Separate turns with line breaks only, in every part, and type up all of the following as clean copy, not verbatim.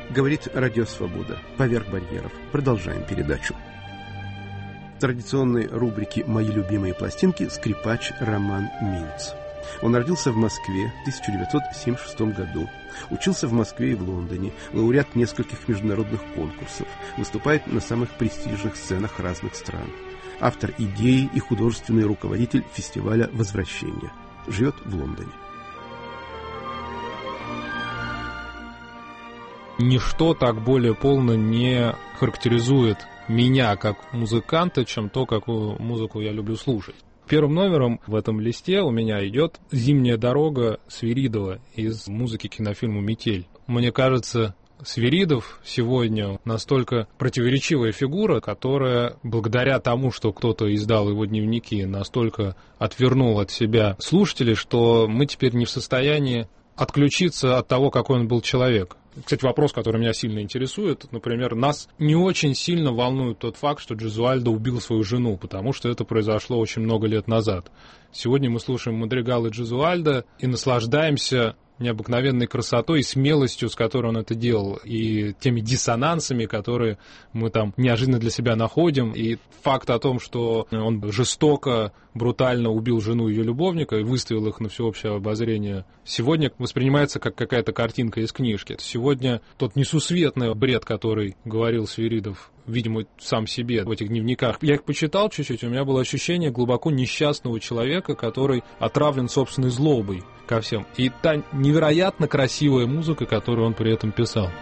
Говорит Радио Свобода. Поверх барьеров. Продолжаем передачу. В традиционной рубрике «Мои любимые пластинки» скрипач Роман Минц. Он родился в Москве в 1976 году. Учился в Москве и в Лондоне. Лауреат нескольких международных конкурсов. Выступает на самых престижных сценах разных стран. Автор идеи и художественный руководитель фестиваля «Возвращение». Живет в Лондоне.
Ничто так более полно не характеризует меня как музыканта, чем то, какую музыку я люблю слушать. Первым номером в этом листе у меня идет «Зимняя дорога» Свиридова из музыки кинофильма «Метель». Мне кажется, Свиридов сегодня настолько противоречивая фигура, которая, благодаря тому, что кто-то издал его дневники, настолько отвернул от себя слушателей, что мы теперь не в состоянии отключиться от того, какой он был человек. Кстати, вопрос, который меня сильно интересует, например, нас не очень сильно волнует тот факт, что Джезуальдо убил свою жену, потому что это произошло очень много лет назад. Сегодня мы слушаем мадригалы Джезуальдо и наслаждаемся необыкновенной красотой и смелостью, с которой он это делал, и теми диссонансами, которые мы там неожиданно для себя находим, и факт о том, что он жестоко, брутально убил жену и ее любовника и выставил их на всеобщее обозрение, сегодня воспринимается как какая-то картинка из книжки. Сегодня тот несусветный бред, который говорил Свиридов, видимо, сам себе в этих дневниках. Я их почитал чуть-чуть, у меня было ощущение глубоко несчастного человека, который отравлен собственной злобой ко всем. И та невероятно красивая музыка, которую он при этом писал.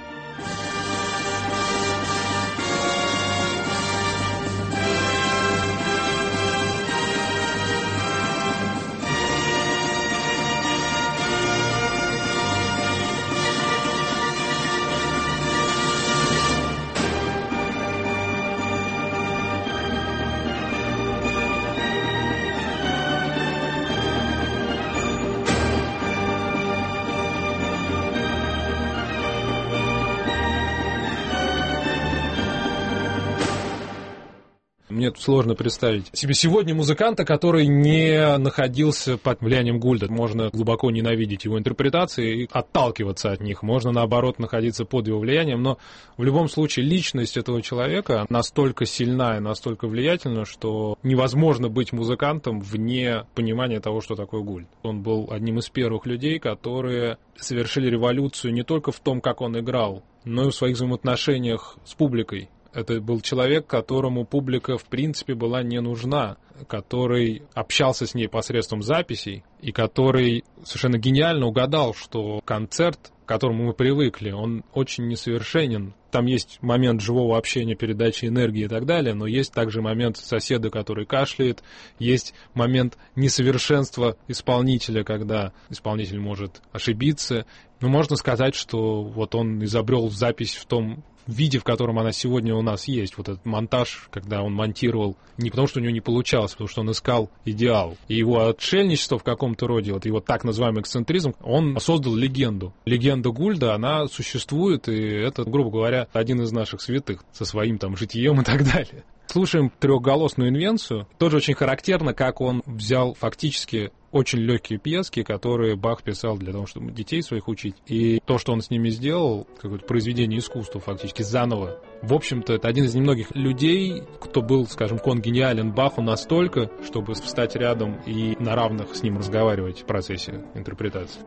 Мне сложно представить себе сегодня музыканта, который не находился под влиянием Гульда. Можно глубоко ненавидеть его интерпретации и отталкиваться от них. Можно, наоборот, находиться под его влиянием. Но в любом случае личность этого человека настолько сильна и настолько влиятельна, что невозможно быть музыкантом вне понимания того, что такое Гульд. Он был одним из первых людей, которые совершили революцию не только в том, как он играл, но и в своих взаимоотношениях с публикой. Это был человек, которому публика, в принципе, была не нужна, который общался с ней посредством записей и который совершенно гениально угадал, что концерт, к которому мы привыкли, он очень несовершенен. Там есть момент живого общения, передачи энергии и так далее, но есть также момент соседа, который кашляет, есть момент несовершенства исполнителя, когда исполнитель может ошибиться. Но можно сказать, что вот он изобрел запись в том виде, в котором она сегодня у нас есть. Вот этот монтаж, когда он монтировал не потому, что у него не получалось, а потому что он искал идеал. И его отшельничество в каком-то роде, вот его так называемый эксцентризм, он создал легенду. Легенда Гульда, она существует, и это, грубо говоря, один из наших святых со своим там житием и так далее. Слушаем трехголосную инвенцию. Тоже очень характерно, как он взял фактически очень легкие пьески, которые Бах писал для того, чтобы детей своих учить. И то, что он с ними сделал, какое-то произведение искусства фактически заново. В общем-то, это один из немногих людей, кто был, скажем, конгениален Баху настолько, чтобы встать рядом и на равных с ним разговаривать в процессе интерпретации.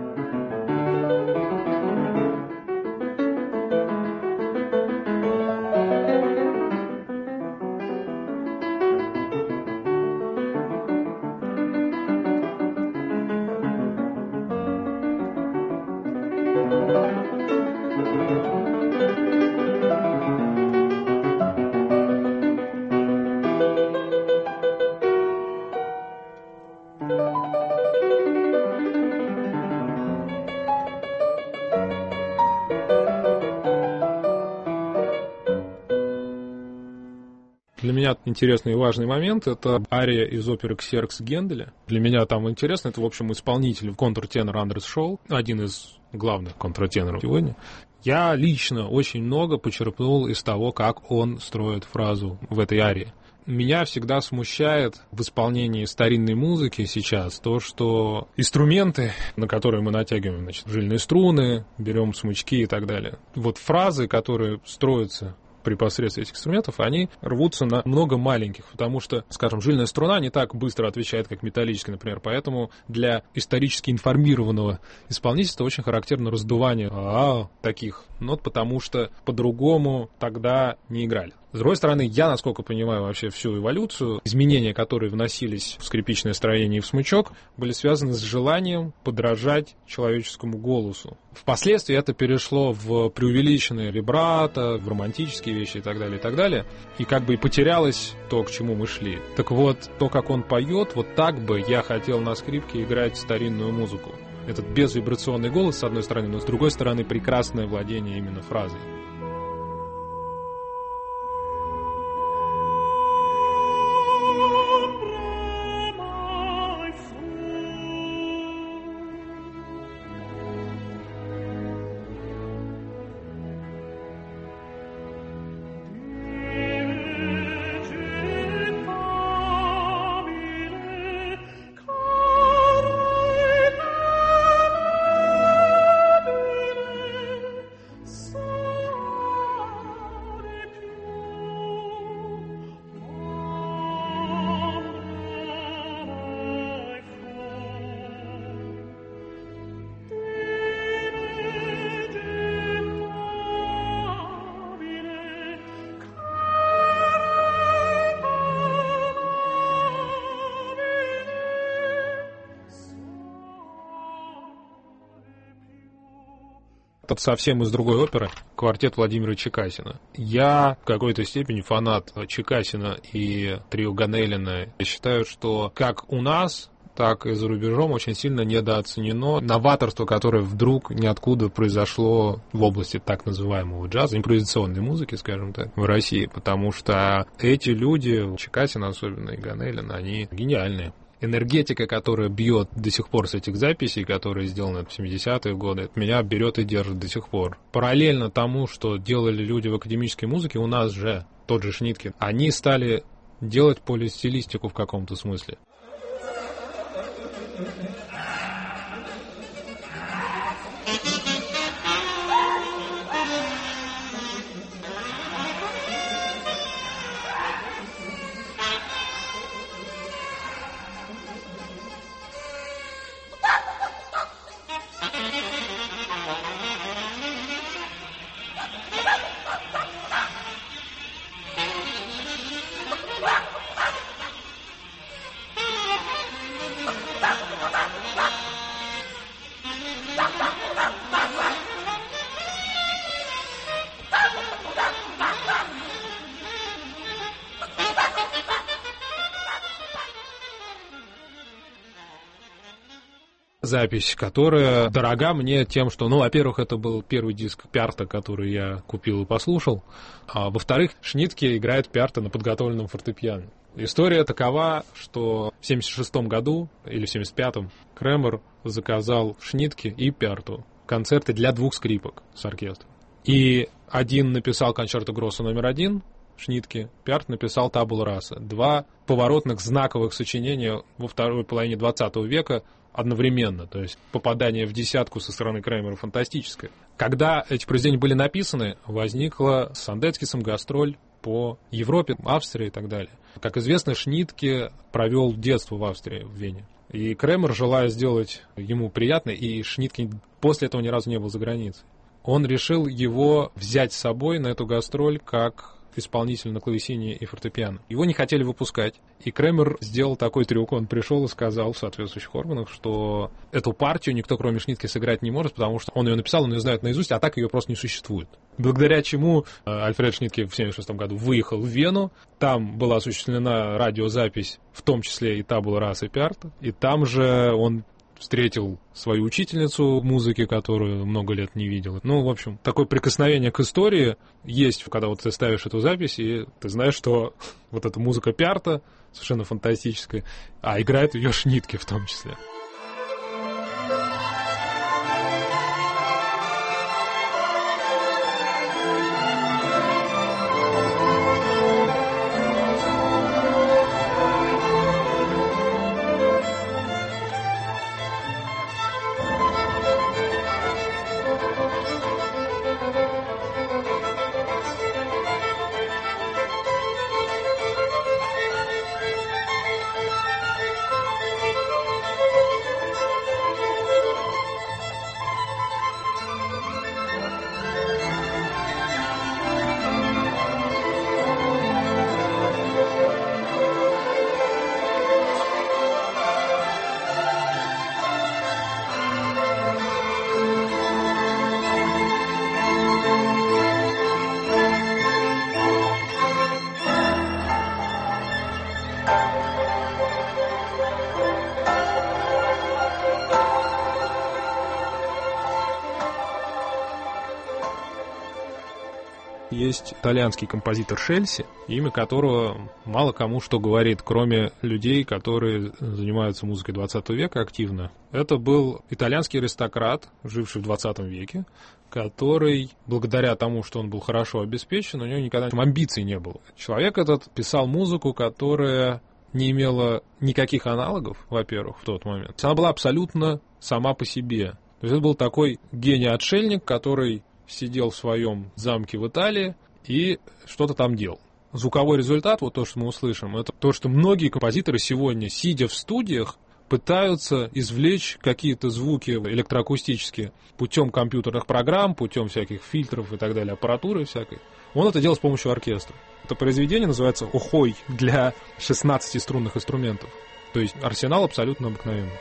Для меня интересный и важный момент — это ария из оперы «Ксеркс» Генделя. Для меня там интересно, это, в общем, исполнитель, контртенор Андрес Шоу, один из главных контртеноров сегодня. Я лично очень много почерпнул из того, как он строит фразу в этой арии. Меня всегда смущает в исполнении старинной музыки сейчас то, что инструменты, на которые мы натягиваем, значит, жильные струны, берем смычки и так далее. Вот фразы, которые строятся при посредстве этих инструментов, они рвутся на много маленьких, потому что, скажем, жильная струна не так быстро отвечает, как металлическая, например, поэтому для исторически информированного исполнительства очень характерно раздувание таких нот, потому что по-другому тогда не играли. С другой стороны, я, насколько понимаю вообще всю эволюцию, изменения, которые вносились в скрипичное строение и в смычок, были связаны с желанием подражать человеческому голосу. Впоследствии это перешло в преувеличенные вибрато, в романтические вещи и так далее, и как бы и потерялось то, к чему мы шли. Так вот, то, как он поет, вот так бы я хотел на скрипке играть старинную музыку. Этот безвибрационный голос, с одной стороны, но с другой стороны, прекрасное владение именно фразой. Это совсем из другой оперы, квартет Владимира Чекасина. Я в какой-то степени фанат Чекасина и трио Ганелина. Я считаю, что как у нас, так и за рубежом очень сильно недооценено новаторство, которое вдруг ниоткуда произошло в области так называемого джаза, импровизационной музыки, скажем так, в России, потому что эти люди, Чекасин особенно и Ганелин, они гениальные. Энергетика, которая бьет до сих пор с этих записей, которые сделаны в 70-е годы, меня берет и держит до сих пор. Параллельно тому, что делали люди в академической музыке, у нас же, тот же Шниткин, они стали делать полистилистику в каком-то смысле. Запись, которая дорога мне тем, что, во-первых, это был первый диск Пярта, который я купил и послушал, а во-вторых, Шнитке играет Пярта на подготовленном фортепиано. История такова, что в 76-м году или в 75-м Кремер заказал Шнитке и Пярту концерты для 2 скрипок с оркестром. И один написал кончерто гроссо номер 1, Шнитке, Пярт написал табула раса. 2 поворотных знаковых сочинения во второй половине 20 века одновременно, то есть попадание в десятку со стороны Кремера фантастическое. Когда эти произведения были написаны, возникла с Сандетскисом гастроль по Европе, Австрии и так далее. Как известно, Шнитке провел детство в Австрии, в Вене. И Кремер, желая сделать ему приятно, и Шнитке после этого ни разу не был за границей, он решил его взять с собой на эту гастроль как исполнитель на клавесине и фортепиано. Его не хотели выпускать, и Кремер сделал такой трюк. Он пришел и сказал в соответствующих органах, что эту партию никто, кроме Шнитке, сыграть не может, потому что он ее написал, он ее знает наизусть, а так ее просто не существует. Благодаря чему Альфред Шнитке в 1976 году выехал в Вену, там была осуществлена радиозапись, в том числе и табула раса Пярта, и там же он встретил свою учительницу музыки, которую много лет не видел. В общем, такое прикосновение к истории есть, когда вот ты ставишь эту запись, и ты знаешь, что вот эта музыка Пярта совершенно фантастическая, а играет ее Шнитке в том числе. есть итальянский композитор Шельси, имя которого мало кому что говорит, кроме людей, которые занимаются музыкой 20 века активно. Это был итальянский аристократ, живший в 20 веке, который, благодаря тому, что он был хорошо обеспечен, у него никогда амбиций не было. Человек этот писал музыку, которая не имела никаких аналогов, во-первых, в тот момент. Она была абсолютно сама по себе. То есть это был такой гений-отшельник, который сидел в своем замке в Италии и что-то там делал. Звуковой результат, вот то, что мы услышим, это то, что многие композиторы сегодня, сидя в студиях, пытаются извлечь какие-то звуки электроакустические путем компьютерных программ, путем всяких фильтров и так далее, аппаратуры всякой. Он это делал с помощью оркестра. Это произведение называется «Охой» для 16 струнных инструментов. То есть арсенал абсолютно обыкновенный.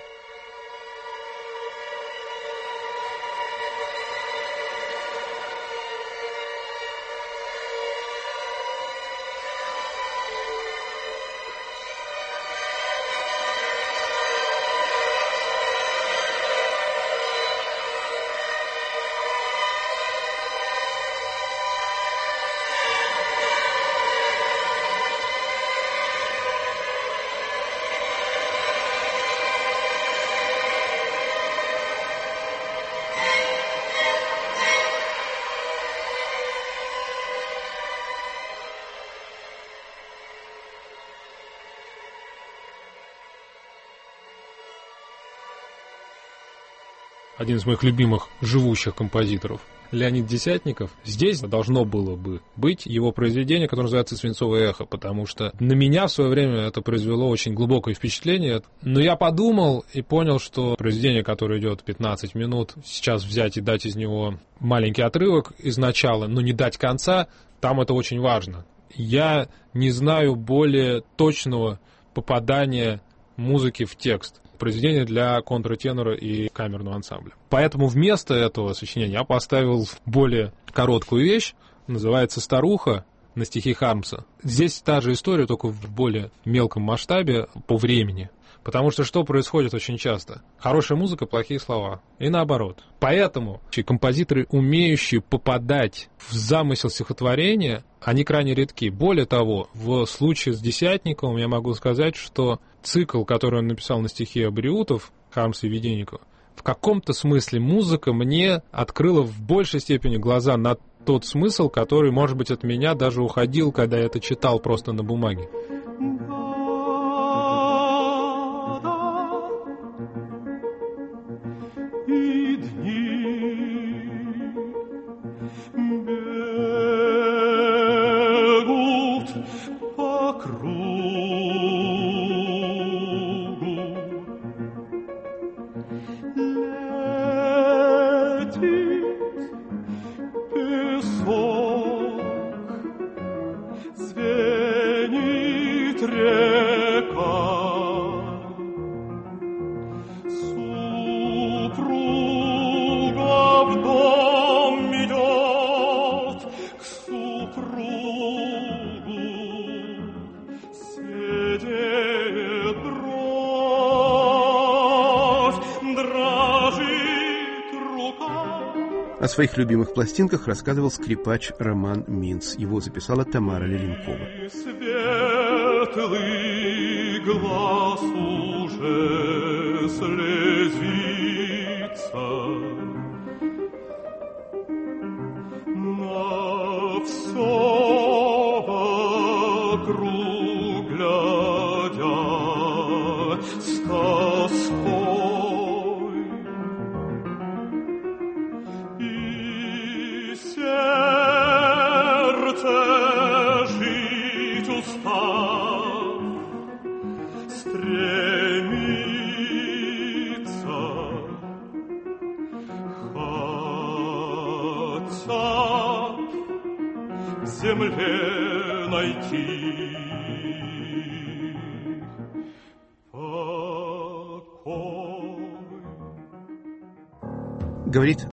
Один из моих любимых живущих композиторов, Леонид Десятников. Здесь должно было бы быть его произведение, которое называется «Свинцовое эхо», потому что на меня в свое время это произвело очень глубокое впечатление. Но я подумал и понял, что произведение, которое идет 15 минут, сейчас взять и дать из него маленький отрывок из начала, но не дать конца, там это очень важно. Я не знаю более точного попадания музыки в текст. Произведение для контртенора и камерного ансамбля. Поэтому вместо этого сочинения я поставил более короткую вещь, называется «Старуха» на стихи Хармса. Здесь та же история, только в более мелком масштабе по времени. Потому что что происходит очень часто? Хорошая музыка, плохие слова. И наоборот. Поэтому композиторы, умеющие попадать в замысел стихотворения, они крайне редки. Более того, в случае с Десятниковым я могу сказать, что цикл, который он написал на стихи Абриутов, Хармса и Веденникова, в каком-то смысле музыка мне открыла в большей степени глаза на тот смысл, который, может быть, от меня даже уходил, когда я это читал просто на бумаге.
О своих любимых пластинках рассказывал скрипач Роман Минц. Его записала Тамара Леленкова.
Светлый глаз уже слезится, на все вокруг глядя с тоской. Земле найти покой.
Говорит